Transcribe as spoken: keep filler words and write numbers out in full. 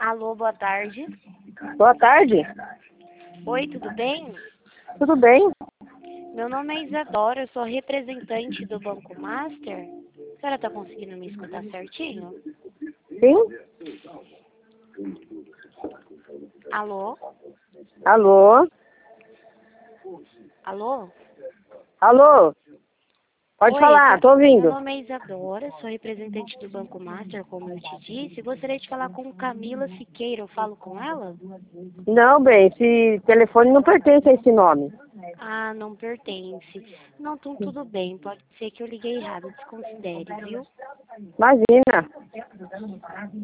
Alô, boa tarde. Boa tarde. Oi, tudo bem? Tudo bem? Meu nome é Isadora, eu sou representante do Banco Master. A senhora está conseguindo me escutar certinho? Sim? Alô? Alô? Alô? Alô? Pode Oi, falar, senhora- tô meu ouvindo. nome é Isadora, sou representante do Banco Master, como eu te disse. Gostaria de falar com Camila Siqueira, eu falo com ela? Não, bem, esse telefone não pertence a esse nome. Ah, não pertence. Não, então tudo bem, pode ser que eu liguei errado, desconsidere, viu? Imagina.